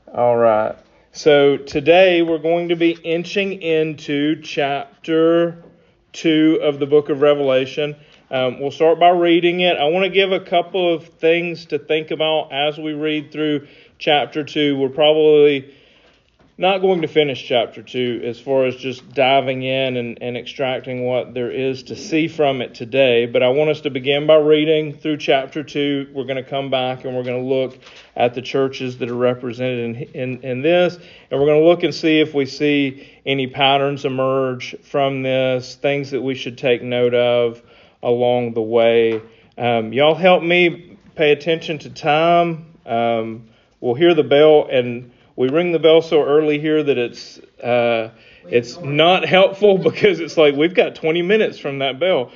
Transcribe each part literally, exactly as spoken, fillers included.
All right. So today we're going to be inching into chapter two of the book of Revelation. Um, we'll start by reading it. I want to give a couple of things to think about as we read through chapter two. We're probably not going to finish chapter two as far as just diving in and, and extracting what there is to see from it today. But I want us to begin by reading through chapter two. We're going to come back and we're going to look at the churches that are represented in, in, in this. And we're going to look and see if we see any patterns emerge from this, things that we should take note of along the way. Um, y'all help me pay attention to time. Um, we'll hear the bell, and we ring the bell so early here that it's uh, it's not helpful because it's like we've got twenty minutes from that bell.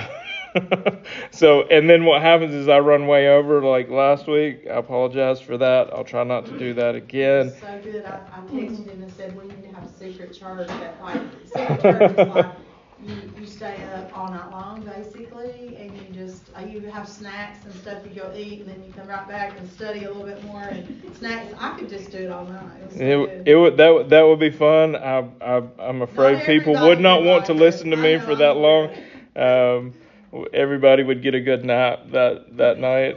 So, and then what happens is I run way over like last week. I apologize for that. I'll try not to do that again. It's so good. I, I texted him and said we need to have a secret church that like secret church is like you, you stay up all night long basically, and you just uh, you have snacks and stuff you go eat, and then you come right back and study a little bit more and snacks. I could just do it all night. It was so It, good. it would that would- that would be fun. I, I I'm afraid Not people everybody would not would want to like listen it. to I me know, for that I'm long. afraid. Um, everybody would get a good nap that that night,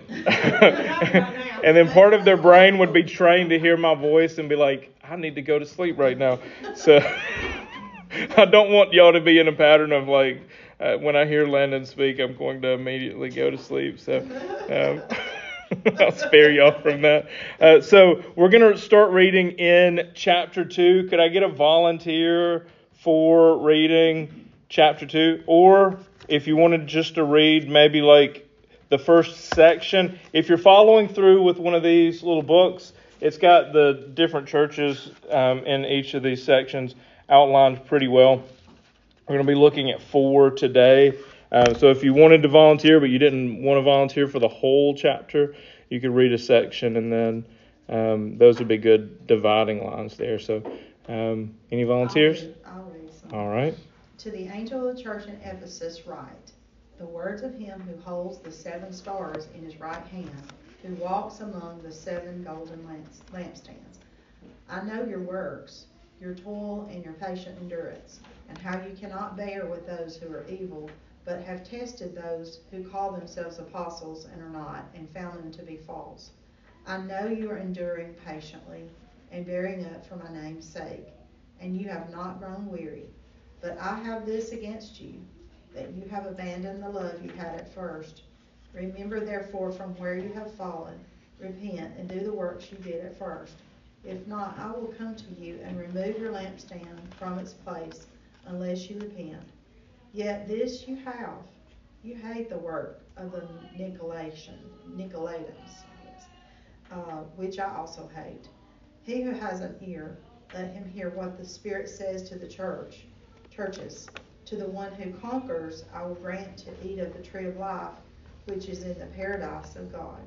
and then part of their brain would be trained to hear my voice and be like, I need to go to sleep right now. So I don't want y'all to be in a pattern of like uh, when I hear Landon speak, I'm going to immediately go to sleep. So. Um, I'll spare y'all from that. Uh, so we're going to start reading in chapter two. Could I get a volunteer for reading chapter two? Or if you wanted just to read maybe like the first section. If you're following through with one of these little books, it's got the different churches um, in each of these sections outlined pretty well. We're going to be looking at four today. Uh, so if you wanted to volunteer, but you didn't want to volunteer for the whole chapter, you could read a section, and then um, those would be good dividing lines there. So um, any volunteers? I'll read, I'll read some. All right. To the angel of the church in Ephesus write, the words of him who holds the seven stars in his right hand, who walks among the seven golden lamps, lampstands. I know your works, your toil and your patient endurance, and how you cannot bear with those who are evil, but have tested those who call themselves apostles and are not, and found them to be false. I know you are enduring patiently and bearing up for my name's sake, and you have not grown weary. But I have this against you, that you have abandoned the love you had at first. Remember therefore from where you have fallen, repent and do the works you did at first. If not, I will come to you and remove your lampstand from its place, unless you repent. Yet this you have, you hate the work of the Nicolaitans, Nicolaitans, I guess, uh, which I also hate. He who has an ear, let him hear what the Spirit says to the church, churches. To the one who conquers, I will grant to eat of the tree of life, which is in the paradise of God.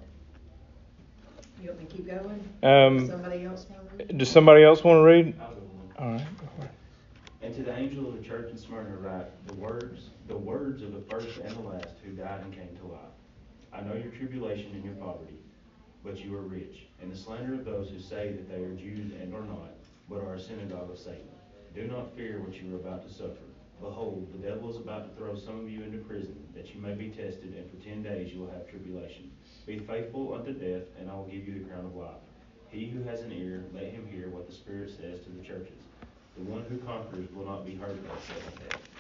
You want me to keep going? Um, Does somebody else want to read? Does somebody else want to read? I'll go one. All right. Go for it. And to the angel of the church in Smyrna write the words, the words of the first and the last who died and came to life. I know your tribulation and your poverty, but you are rich, and the slander of those who say that they are Jews and are not, but are a synagogue of Satan. Do not fear what you are about to suffer. Behold, the devil is about to throw some of you into prison, that you may be tested, and for ten days you will have tribulation. Be faithful unto death, and I will give you the crown of life. He who has an ear, let him hear what the Spirit says to the churches. The one who conquers will not be hurt by the second death.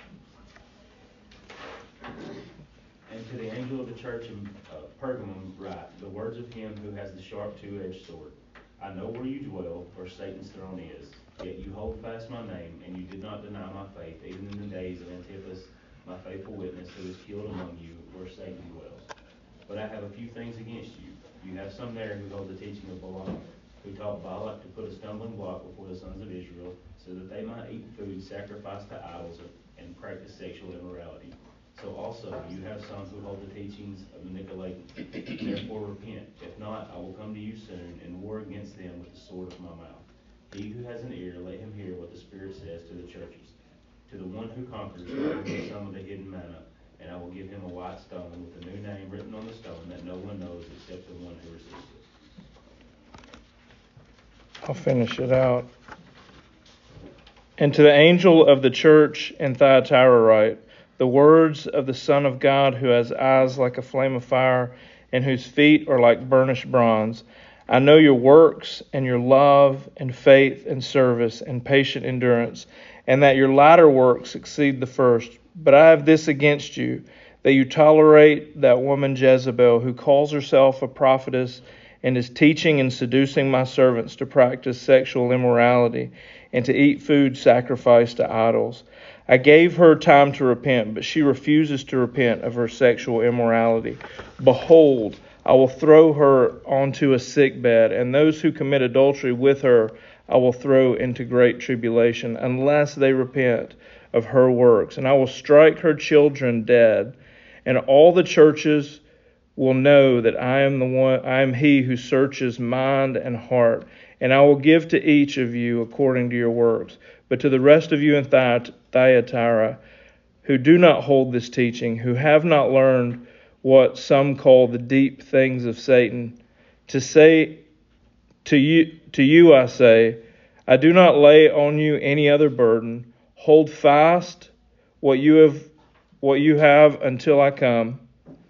And to the angel of the church in uh, Pergamum write, the words of him who has the sharp two-edged sword. I know where you dwell, where Satan's throne is, yet you hold fast my name, and you did not deny my faith, even in the days of Antipas, my faithful witness, who was killed among you, where Satan dwells. But I have a few things against you. You have some there who hold the teaching of Balaam, who taught Balak to put a stumbling block before the sons of Israel, so that they might eat food sacrificed to idols and practice sexual immorality. So also you have some who hold the teachings of the Nicolaitans. Therefore repent. If not, I will come to you soon and war against them with the sword of my mouth. He who has an ear, let him hear what the Spirit says to the churches. To the one who conquers, I will give some of the hidden manna, and I will give him a white stone with a new name written on the stone that no one knows except the one who receives it. I'll finish it out. And to the angel of the church in Thyatira write, the words of the Son of God, who has eyes like a flame of fire and whose feet are like burnished bronze. I know your works and your love and faith and service and patient endurance, and that your latter works exceed the first. But I have this against you, that you tolerate that woman Jezebel, who calls herself a prophetess and is teaching and seducing my servants to practice sexual immorality and to eat food sacrificed to idols. I gave her time to repent, but she refuses to repent of her sexual immorality. Behold, I will throw her onto a sickbed, and those who commit adultery with her I will throw into great tribulation, unless they repent of her works. And I will strike her children dead, and all the churches will know that I am the one, I am he who searches mind and heart, and I will give to each of you according to your works. But to the rest of you in Thyatira, who do not hold this teaching, who have not learned what some call the deep things of Satan, to say to you, to you I say, I do not lay on you any other burden. Hold fast what you have, what you have until I come.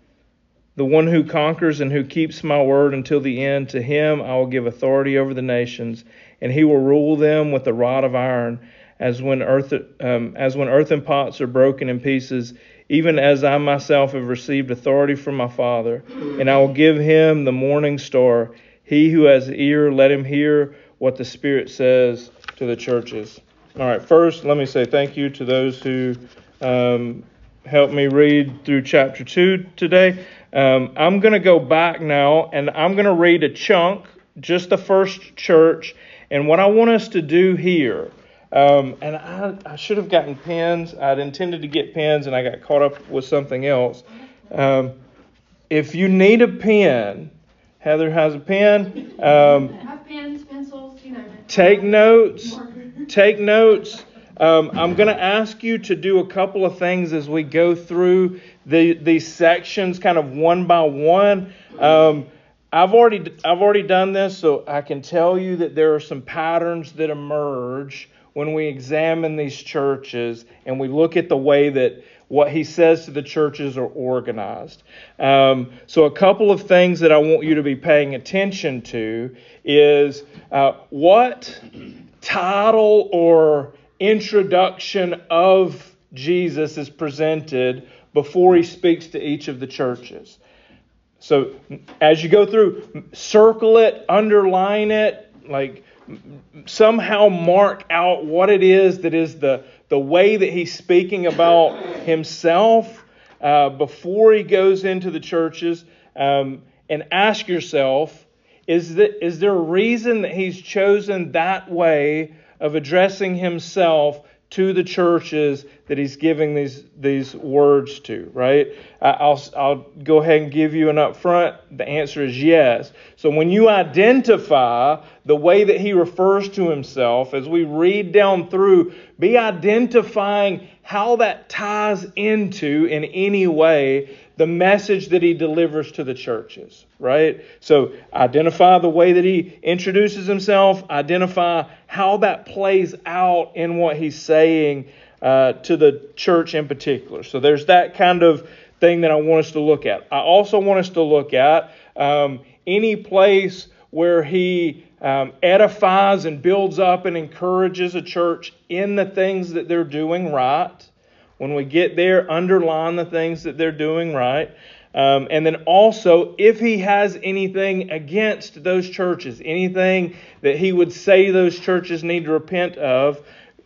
The one who conquers and who keeps my word until the end, to him I will give authority over the nations, and he will rule them with a rod of iron, as when earth, um, as when earthen pots are broken in pieces, even as I myself have received authority from my Father. And I will give him the morning star. He who has ear, let him hear what the Spirit says to the churches. All right, first, let me say thank you to those who um, helped me read through chapter two today. Um, I'm going to go back now, and I'm going to read a chunk, just the first church. And what I want us to do here, um, and I, I should have gotten pens. I'd intended to get pens, and I got caught up with something else. Um, if you need a pen, Heather has a pen. Um, I have pens, pencils, you know. Take notes. Take notes. Um, I'm going to ask you to do a couple of things as we go through the, these sections, kind of one by one. Um, I've already I've already done this, so I can tell you that there are some patterns that emerge when we examine these churches and we look at the way that what he says to the churches are organized. Um, so a couple of things that I want you to be paying attention to is uh, what title or introduction of Jesus is presented before he speaks to each of the churches. So as you go through, circle it, underline it, like somehow mark out what it is that is the, the way that he's speaking about himself uh, before he goes into the churches, um, and ask yourself, is that is there a reason that he's chosen that way of addressing himself to the churches that he's giving these these words to, right? I'll I'll go ahead and give you an upfront. The answer is yes. So when you identify the way that he refers to himself, as we read down through, be identifying how that ties into, in any way, the message that he delivers to the churches, right? So identify the way that he introduces himself, identify how that plays out in what he's saying uh, to the church in particular. So there's that kind of thing that I want us to look at. I also want us to look at um, any place where he um, edifies and builds up and encourages a church in the things that they're doing right. When we get there, underline the things that they're doing right. Um, and then also, if he has anything against those churches, anything that he would say those churches need to repent of,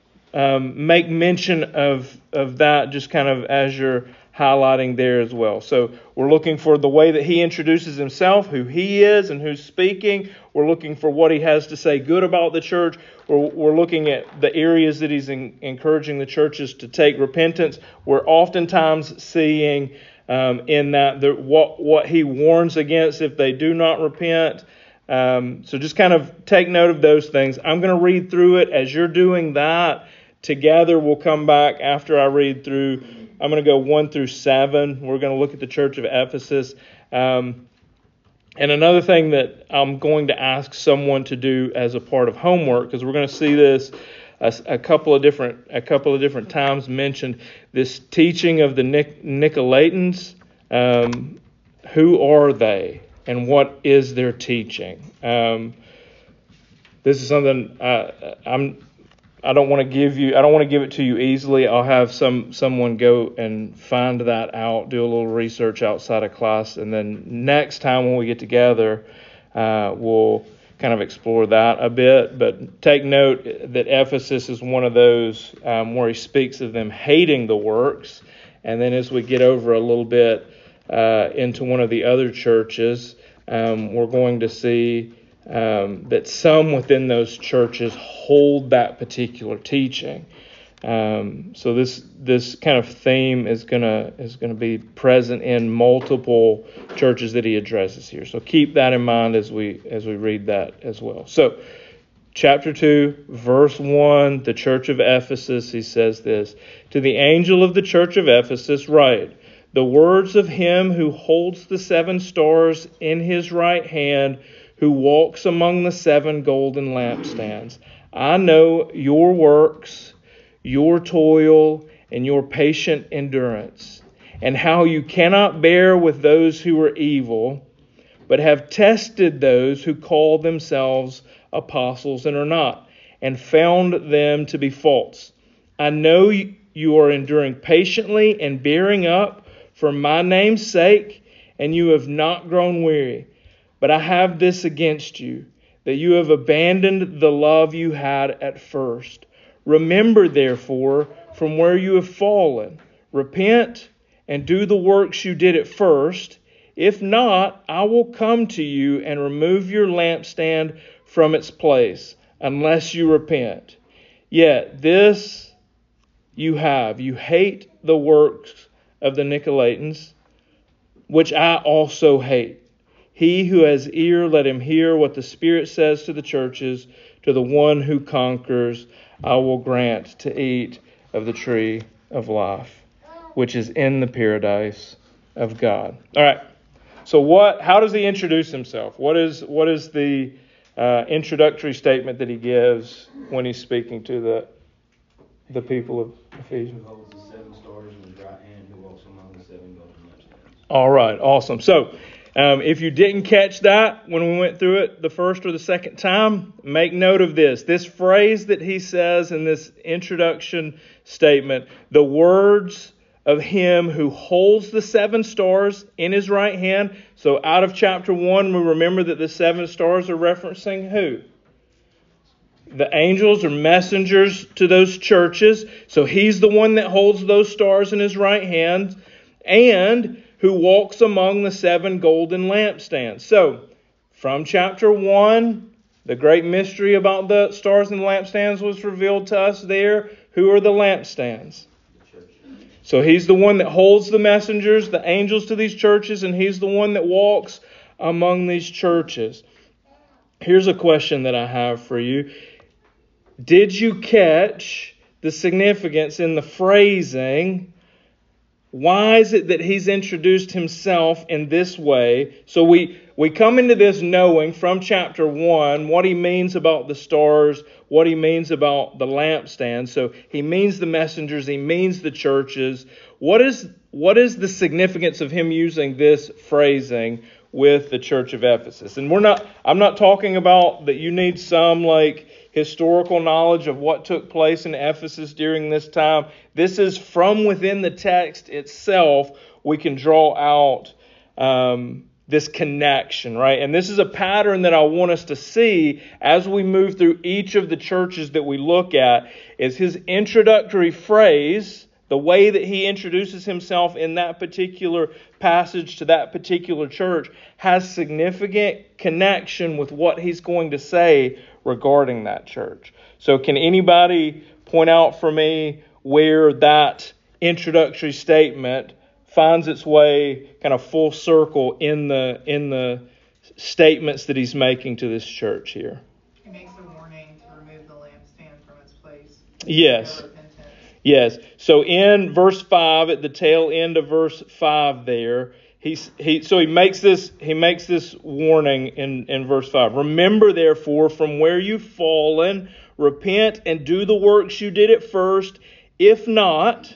um, make mention of, of that just kind of as you're highlighting there as well. So we're looking for the way that he introduces himself, who he is and who's speaking. We're looking for what he has to say good about the church. We're, we're looking at the areas that he's in, encouraging the churches to take repentance. We're oftentimes seeing um, in that the, what, what he warns against if they do not repent. Um, so just kind of take note of those things. I'm going to read through it. As you're doing that, together we'll come back after I read through. I'm going to go one through seven. We're going to look at the church of Ephesus. Um, And another thing that I'm going to ask someone to do as a part of homework, because we're going to see this a, a couple of different a couple of different times mentioned, this teaching of the Nic- Nicolaitans. Um, who are they, and what is their teaching? Um, this is something I, I'm. I don't want to give you. I don't want to give it to you easily. I'll have some someone go and find that out, do a little research outside of class, and then next time when we get together, uh, we'll kind of explore that a bit. But take note that Ephesus is one of those um, where he speaks of them hating the works, and then as we get over a little bit uh, into one of the other churches, um, we're going to see. Um, that some within those churches hold that particular teaching. Um, so this this kind of theme is gonna is gonna be present in multiple churches that he addresses here. So keep that in mind as we as we read that as well. So chapter two, verse one, the church of Ephesus, he says this: to the angel of the church of Ephesus write, the words of him who holds the seven stars in his right hand, who walks among the seven golden lampstands. I know your works, your toil, and your patient endurance, and how you cannot bear with those who are evil, but have tested those who call themselves apostles and are not, and found them to be false. I know you are enduring patiently and bearing up for my name's sake, and you have not grown weary. But I have this against you, that you have abandoned the love you had at first. Remember, therefore, from where you have fallen. Repent and do the works you did at first. If not, I will come to you and remove your lampstand from its place, unless you repent. Yet this you have. You hate the works of the Nicolaitans, which I also hate. He who has ear, let him hear what the Spirit says to the churches. To the one who conquers, I will grant to eat of the tree of life, which is in the paradise of God. All right. So what? How does he introduce himself? What is what is the uh, introductory statement that he gives when he's speaking to the the people of Ephesians? Who holds the seven stars in his right hand, who walks among the seven golden lampstands. All right. Awesome. So. Um, if you didn't catch that when we went through it the first or the second time, make note of this. This phrase that he says in this introduction statement, the words of him who holds the seven stars in his right hand. So out of chapter one, we remember that the seven stars are referencing who? The angels are messengers to those churches. So he's the one that holds those stars in his right hand. And who walks among the seven golden lampstands. So, from chapter one, the great mystery about the stars and the lampstands was revealed to us there. Who are the lampstands? So he's the one that holds the messengers, the angels to these churches, and he's the one that walks among these churches. Here's a question that I have for you. Did you catch the significance in the phrasing? Why is it that he's introduced himself in this way? So we, we come into this knowing from chapter one what he means about the stars, what he means about the lampstands. So he means the messengers, he means the churches. What is, what is the significance of him using this phrasing with the church of Ephesus? And we're not, I'm not talking about that you need some like historical knowledge of what took place in Ephesus during this time. This is from within the text itself, we can draw out um, this connection, right? And this is a pattern that I want us to see as we move through each of the churches that we look at, is his introductory phrase, the way that he introduces himself in that particular passage to that particular church, has significant connection with what he's going to say regarding that church. So can anybody point out for me where that introductory statement finds its way kind of full circle in the in the statements that he's making to this church here? He makes a warning to remove the lampstand from its place. Yes. Yes. So in verse five, at the tail end of verse five there, He's, he, so he makes this he makes this warning in, in verse five. Remember, therefore, from where you've fallen, repent and do the works you did at first. If not,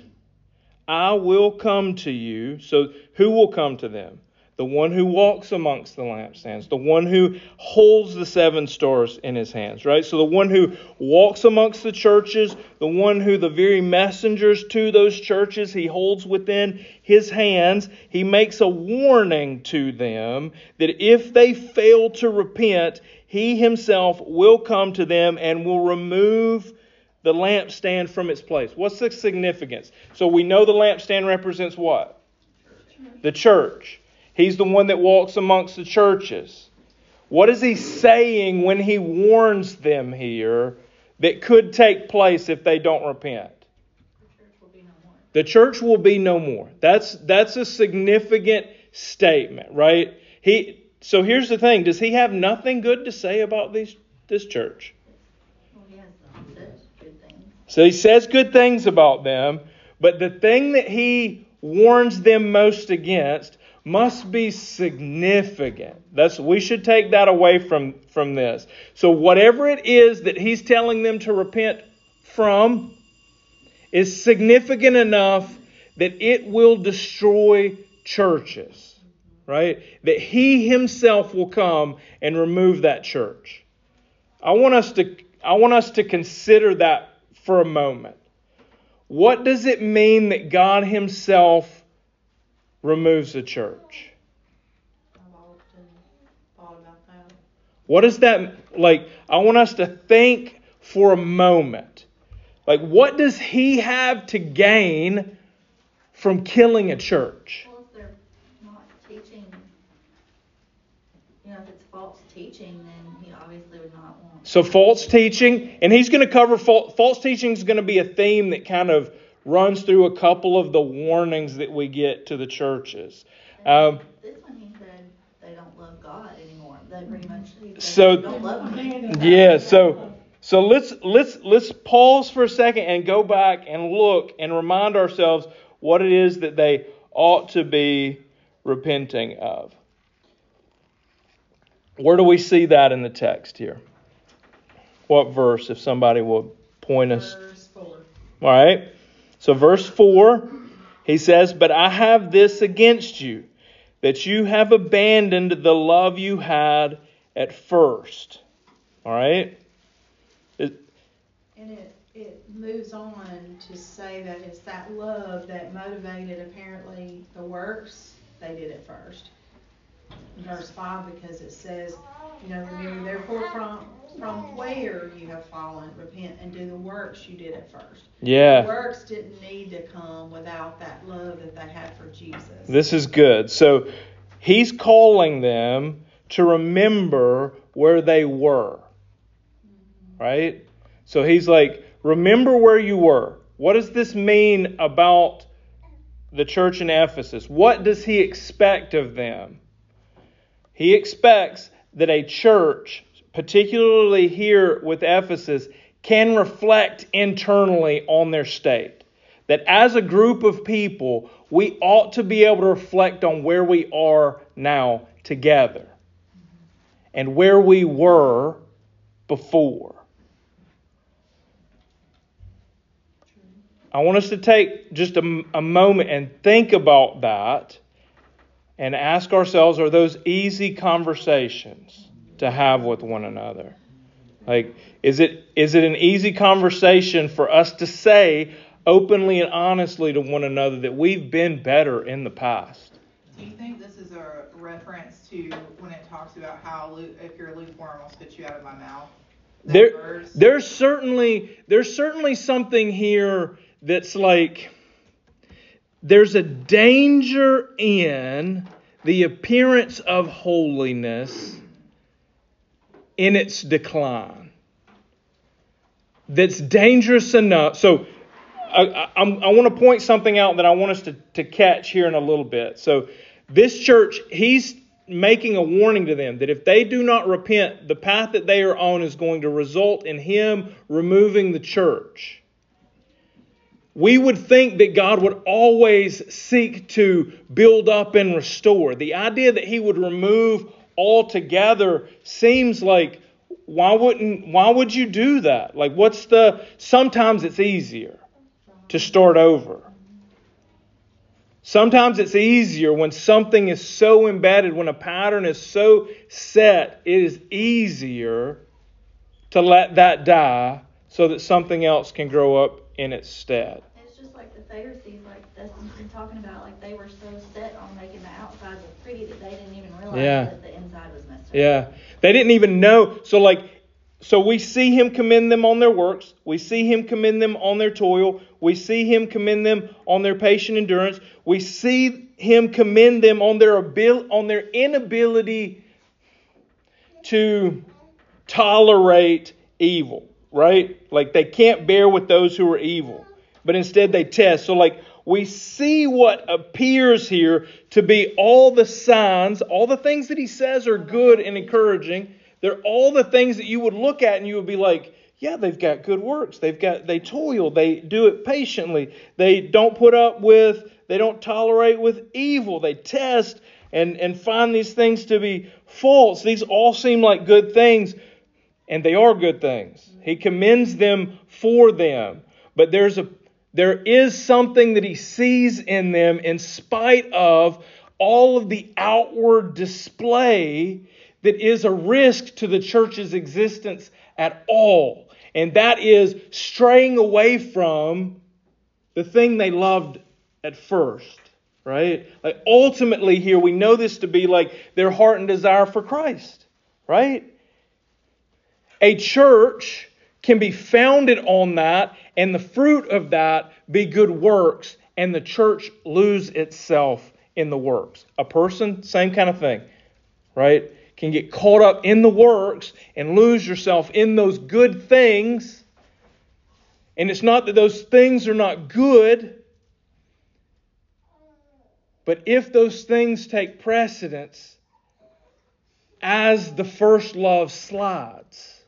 I will come to you. So who will come to them? The one who walks amongst the lampstands, the one who holds the seven stars in his hands, right? So the one who walks amongst the churches, the one who the very messengers to those churches he holds within his hands, he makes a warning to them that if they fail to repent, he himself will come to them and will remove the lampstand from its place. What's the significance? So we know the lampstand represents what? The church. He's the one that walks amongst the churches. What is he saying when he warns them here that could take place if they don't repent? The church will be no more. The church will be no more. That's that's a significant statement, right? He so here's the thing. Does he have nothing good to say about these this church? Well, he has some says good things. So he says good things about them, but the thing that he warns them most against must be significant. That's we should take that away from, from this. So whatever it is that he's telling them to repent from is significant enough that it will destroy churches. Right? That he himself will come and remove that church. I want us to I want us to consider that for a moment. What does it mean that God himself removes the church? I've often thought about that. What is that like? I want us to think for a moment. Like, what does he have to gain from killing a church? Well, if they're not teaching, you know, if it's false teaching, then he obviously would not want. So false teaching, and he's going to cover false, false teaching is going to be a theme that kind of runs through a couple of the warnings that we get to the churches. Um, This one he said they don't love God anymore. They pretty much he said So- they don't love me. yeah, so so let's let's let's pause for a second and go back and look and remind ourselves what it is that they ought to be repenting of. Where do we see that in the text here? What verse, if somebody will point us? Verse four. All right. So verse four, he says, "But I have this against you, that you have abandoned the love you had at first." All right. It- And it, it moves on to say that it's that love that motivated apparently the works they did at first. In verse five, because it says, you know, remember therefore from, from where you have fallen, repent and do the works you did at first. The yeah. works didn't need to come without that love that they had for Jesus. This is good. So he's calling them to remember where they were. Right? So he's like, remember where you were. What does this mean about the church in Ephesus? What does he expect of them? He expects that a church, particularly here with Ephesus, can reflect internally on their state. That as a group of people, we ought to be able to reflect on where we are now together and where we were before. I want us to take just a, a moment and think about that and ask ourselves, are those easy conversations to have with one another? Like, is it is it an easy conversation for us to say openly and honestly to one another that we've been better in the past? Do you think this is a reference to when it talks about how lu- if you're lukewarm, I'll spit you out of my mouth? That There, verse? there's certainly there's certainly something here that's like there's a danger in the appearance of holiness in its decline. That's dangerous enough. So I, I, I want to point something out that I want us to, to catch here in a little bit. So this church, he's making a warning to them that if they do not repent, the path that they are on is going to result in him removing the church. we would think that God would always seek to build up and restore. The idea that He would remove altogether seems like, why wouldn't, why would you do that? Like, what's the, sometimes it's easier to start over. Sometimes it's easier when something is so embedded, when a pattern is so set, it is easier to let that die so that something else can grow up in its stead. It's just like the Pharisees, like Dustin's been talking about, like they were so set on making the outside look pretty that they didn't even realize Yeah. that the inside was messed up. Yeah. They didn't even know. So like, so we see Him commend them on their works. We see Him commend them on their toil. We see Him commend them on their patient endurance. We see Him commend them on their abil- on their inability to tolerate evil, right? Like they can't bear with those who are evil, but instead they test. So like we see what appears here to be all the signs, all the things that He says are good and encouraging. They're all the things that you would look at and you would be like, yeah, they've got good works. They've got, they toil. They do it patiently. They don't put up with, they don't tolerate with evil. They test and, and find these things to be false. These all seem like good things, and they are good things. He commends them for them. But there's a, there is something that He sees in them in spite of all of the outward display that is a risk to the church's existence at all. And that is straying away from the thing they loved at first, right? Like ultimately here we know this to be like their heart and desire for Christ, right? A church can be founded on that, and the fruit of that be good works, and the church lose itself in the works. A person, same kind of thing, right? Can get caught up in the works and lose yourself in those good things. And it's not that those things are not good, but if those things take precedence as the first love slides,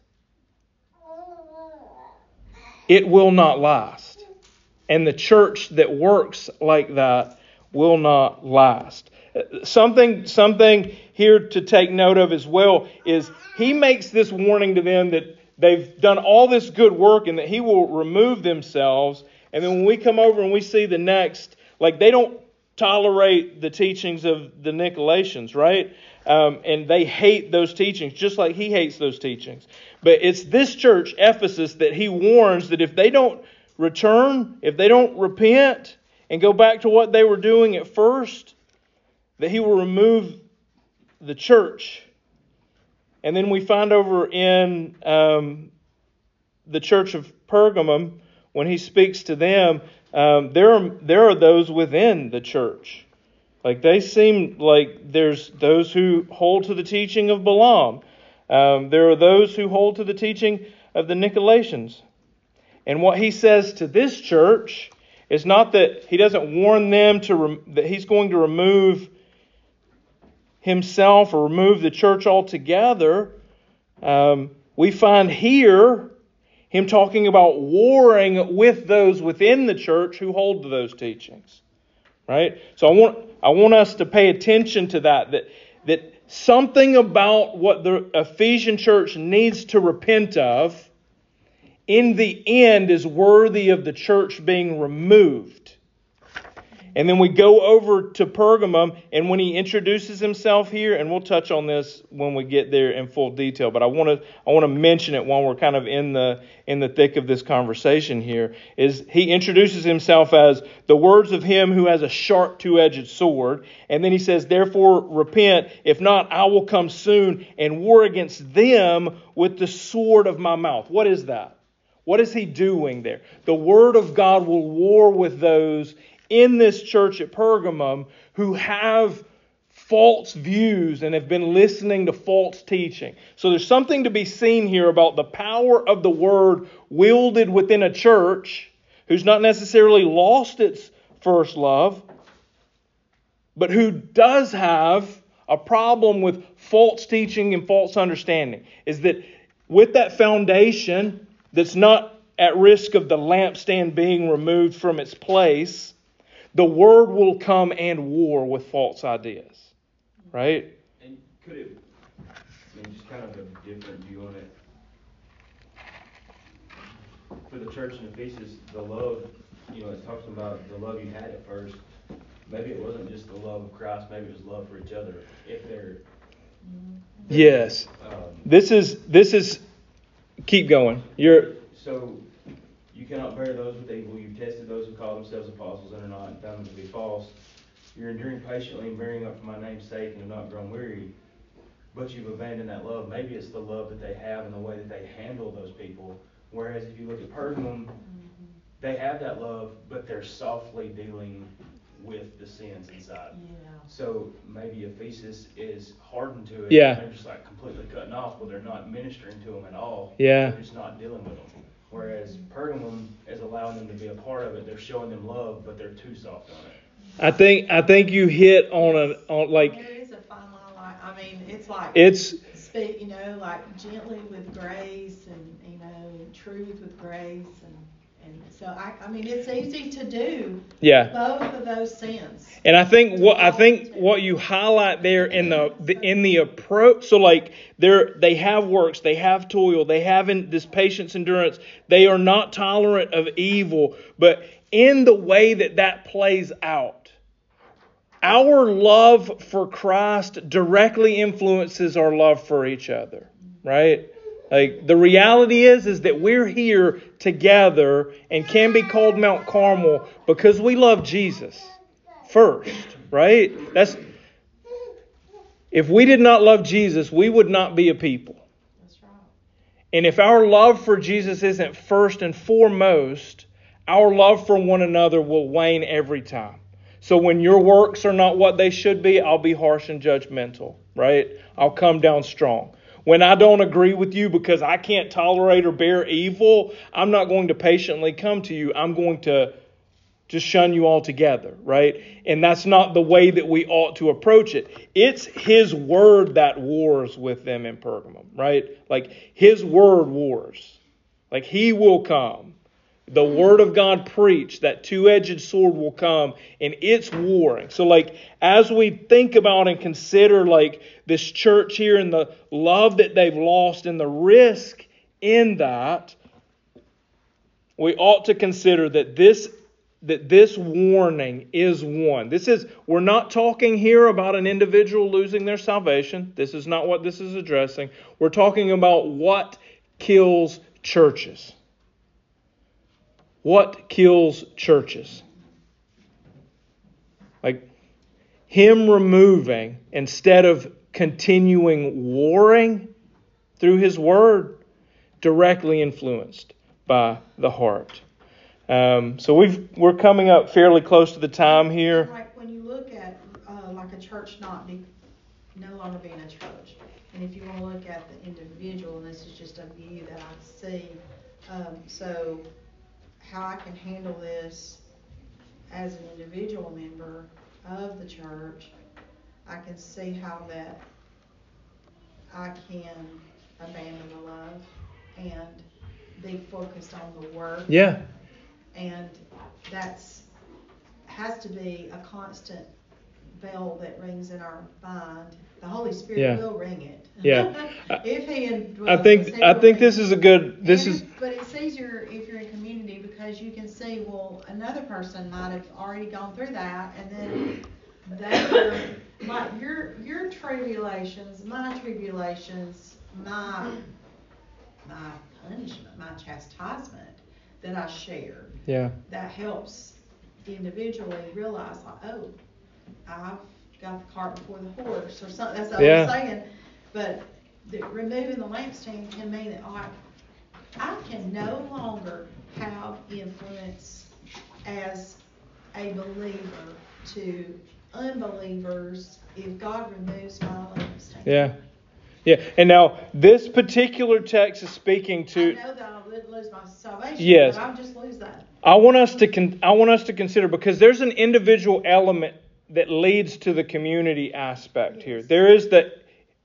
it will not last. And the church that works like that will not last. Something, something here to take note of as well is He makes this warning to them that they've done all this good work and that He will remove themselves. And then when we come over and we see the next, like they don't tolerate the teachings of the Nicolaitans, right? Um, and they hate those teachings just like He hates those teachings. But it's this church, Ephesus, that He warns that if they don't return, if they don't repent and go back to what they were doing at first, that He will remove the church. And then we find over in um, the church of Pergamum, when He speaks to them, um, there are, there are those within the church. Like they seem like there's those who hold to the teaching of Balaam. Um, there are those who hold to the teaching of the Nicolaitans. And what He says to this church is not that He doesn't warn them to rem- that He's going to remove Himself or remove the church altogether. Um, we find here Him talking about warring with those within the church who hold to those teachings. Right? So I want I want us to pay attention to that, that that something about what the Ephesian church needs to repent of in the end is worthy of the church being removed. And then we go over to Pergamum, and when he introduces himself here, and we'll touch on this when we get there in full detail, but I want to I want to mention it while we're kind of in the in the thick of this conversation here, is he introduces himself as the words of him who has a sharp two-edged sword, and then he says, therefore repent, if not, I will come soon and war against them with the sword of my mouth. What is that? What is he doing there? The word of God will war with those in this church at Pergamum who have false views and have been listening to false teaching. So there's something to be seen here about the power of the word wielded within a church who's not necessarily lost its first love, but who does have a problem with false teaching and false understanding. Is that with that foundation that's not at risk of the lampstand being removed from its place, the Word will come and war with false ideas. Right? And could it, I mean, just kind of a different view on it. For the church in Ephesus, the love, you know, it talks about the love you had at first. Maybe it wasn't just the love of Christ, maybe it was love for each other. If they're... Yes. Um, This is, this is, keep going. You're, So, you cannot bear those with evil. You've tested those who call themselves apostles and are not, and found them to be false. You're enduring patiently and bearing up for my name's sake and have not grown weary. But you've abandoned that love. Maybe it's the love that they have and the way that they handle those people. Whereas if you look at Pergamum, they have that love, but they're softly dealing with the sins inside. Yeah. So maybe Ephesus is hardened to it. Yeah. They're just like completely cutting off, but they're not ministering to them at all. Yeah. They're just not dealing with them. Whereas Pergamum is allowing them to be a part of it. They're showing them love, but they're too soft on it. I think, I think you hit on a, on like, There is a fine line, like, I mean, it's like. it's, Speak, you know, like gently with grace and, you know, truth with grace. And, and so, I, I mean, it's easy to do yeah. both of those sins. And I think what I think what you highlight there in the, the in the approach, so like they're they have works, they have toil, they have in, this patience, endurance. They are not tolerant of evil, but in the way that that plays out, our love for Christ directly influences our love for each other, right? Like the reality is, is that we're here together and can be called Mount Carmel because we love Jesus first, right? That's if we did not love Jesus, we would not be a people. That's right. And if our love for Jesus isn't first and foremost, our love for one another will wane every time. So when your works are not what they should be, I'll be harsh and judgmental, right? I'll come down strong. When I don't agree with you because I can't tolerate or bear evil, I'm not going to patiently come to you. I'm going to just shun you altogether, right? And that's not the way that we ought to approach it. It's His Word that wars with them in Pergamum, right? Like His Word wars. Like He will come. The Word of God preached, that two-edged sword will come, and it's warring. So like, as we think about and consider like this church here and the love that they've lost and the risk in that, we ought to consider that this that this warning is one. This is, we're not talking here about an individual losing their salvation. This is not what this is addressing. We're talking about what kills churches. What kills churches? Like Him removing instead of continuing warring through His Word, directly influenced by the heart. Um, so we've we're coming up fairly close to the time here. Like when you look at uh, like a church not be no longer being a church, and if you want to look at the individual, and this is just a view that I see. Um, so how I can handle this as an individual member of the church, I can see how that I can abandon the love and be focused on the work. Yeah. And that's has to be a constant bell that rings in our mind. The Holy Spirit Yeah. will ring it. Yeah. If He indwells I think us, He I will think ring this it. is a good this And is it's- But it's easier if you're in community because you can see, well, another person might have already gone through that, and then they like your your tribulations, my tribulations, my my punishment, my chastisement that I share. yeah. That helps individually realize, like, oh, I've got the cart before the horse, or something. That's what Yeah. I'm saying. But the, removing the lampstand can mean that, like, I can no longer have influence as a believer to unbelievers if God removes my lampstand. Yeah. Yeah. And now this particular text is speaking I to know that I would lose my salvation, Yes. but I'll just lose that. I want us to con- I want us to consider, because there's an individual element that leads to the community aspect here. Yes. There is the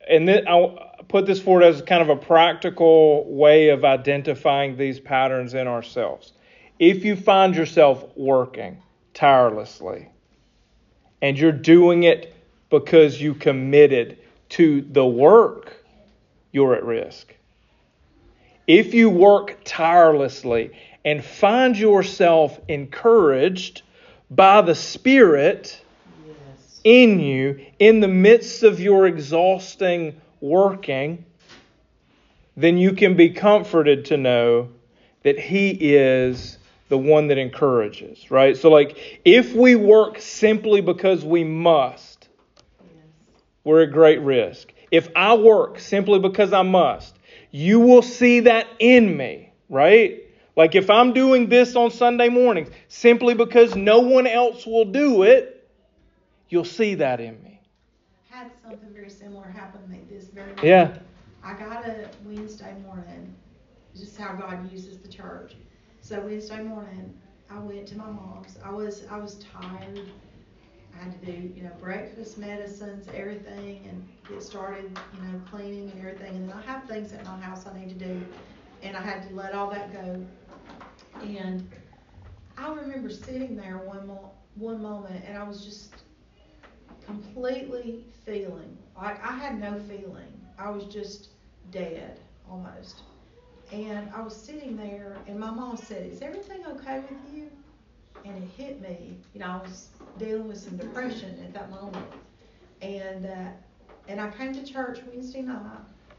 and then I'll put this forward as kind of a practical way of identifying these patterns in ourselves. If you find yourself working tirelessly and you're doing it because you committed to the work, you're at risk. If you work tirelessly and find yourself encouraged by the Spirit Yes. in you in the midst of your exhausting working, then you can be comforted to know that He is the one that encourages, right? So like, if we work simply because we must, Yes. we're at great risk. If I work simply because I must, you will see that in me, right? Like if I'm doing this on Sunday mornings simply because no one else will do it, you'll see that in me. Had something very similar happen to me this very morning. Yeah. I got a Wednesday morning, just how God uses the church. So Wednesday morning, I went to my mom's. I was I was tired. I had to do, you know, breakfast, medicines, everything, and get started, you know, cleaning and everything. And then I have things at my house I need to do, and I had to let all that go. And I remember sitting there one mo- one moment, and I was just completely feeling like I had no feeling. I was just dead almost. And I was sitting there, and my mom said, "Is everything okay with you?" And it hit me. You know, I was dealing with some depression at that moment. And uh, and I came to church Wednesday night.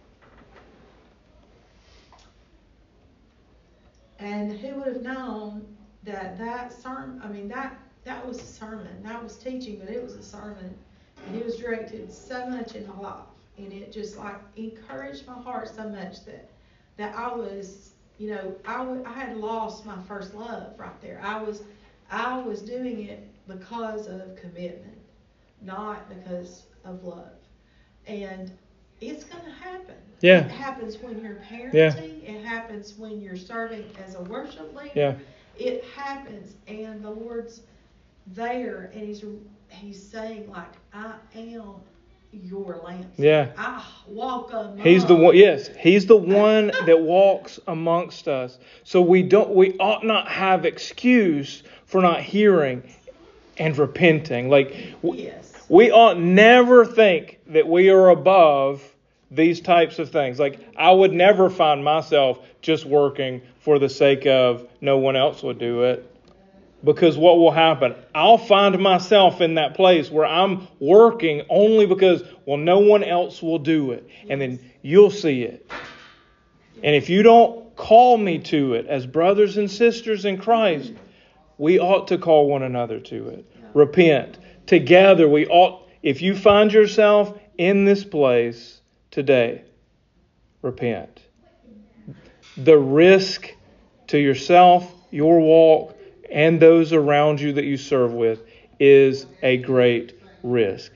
And who would have known that that sermon, I mean, that, that was a sermon. That was teaching, but it was a sermon. And it was directed so much in my life. And it just like encouraged my heart so much that that I was, you know, I, w- I had lost my first love right there. I was I was doing it because of commitment, not because of love. And it's going to happen. Yeah. It happens when you're parenting. Yeah. It happens when you're serving as a worship leader. Yeah. It happens, and the Lord's there, and He's He's saying like, I am your lampstand. Yeah. I walk among. He's the one. Yes, He's the one that walks amongst us. So we don't. We ought not have excuse for not hearing and repenting. Like Yes. we ought never think that we are above these types of things. Like I would never find myself just working for the sake of no one else would do it. Because what will happen? I'll find myself in that place where I'm working only because, well, no one else will do it. And then you'll see it. And if you don't call me to it as brothers and sisters in Christ, we ought to call one another to it. Repent. Together we ought, if you find yourself in this place today, repent. The risk to yourself, your walk, and those around you that you serve with is a great risk.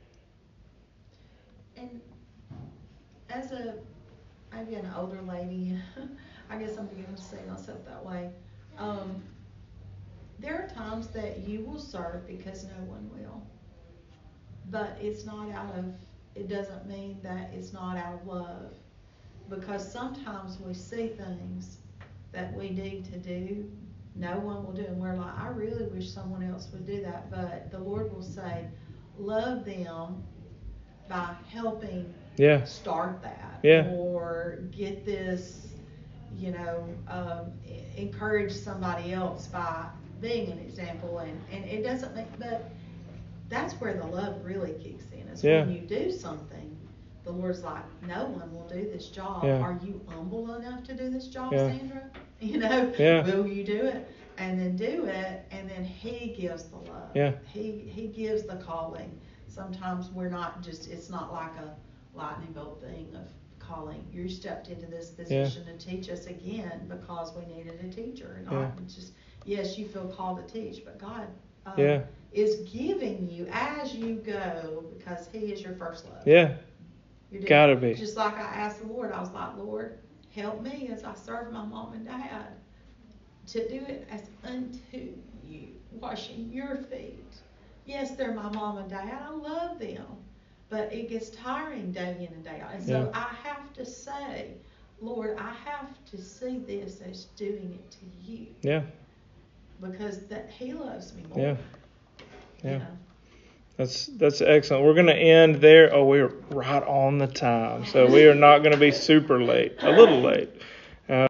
And as a, maybe an older lady, I guess I'm beginning to see myself that way. Um, there are times that you will serve because no one will. But it's not out of, it doesn't mean that it's not out of love. Because sometimes we see things that we need to do, no one will do, and we're like, I really wish someone else would do that. But the Lord will say, love them by helping Yeah. start that. Yeah. Or get this, you know, um, encourage somebody else by being an example. And, and it doesn't make, but that's where the love really kicks in. Is Yeah. when you do something, the Lord's like, no one will do this job. Yeah. Are you humble enough to do this job, Yeah. Sandra? You know, Yeah. will you do it? And then do it, and then He gives the love. Yeah. He He gives the calling. Sometimes we're not just, it's not like a lightning bolt thing of calling. You stepped into this position Yeah. to teach us again because we needed a teacher. And Yeah. not just, yes, you feel called to teach, but God um, Yeah. is giving you as you go because He is your first love. Yeah. You're doing- Gotta be. Just like I asked the Lord, I was like, Lord, help me as I serve my mom and dad to do it as unto you, washing your feet. Yes, they're my mom and dad. I love them. But it gets tiring day in and day out. And so Yeah. I have to say, Lord, I have to see this as doing it to you. Yeah. Because that He loves me more. Yeah. You Yeah. know? That's that's excellent. We're going to end there. Oh, we're right on the time. So we are not going to be super late. A little late.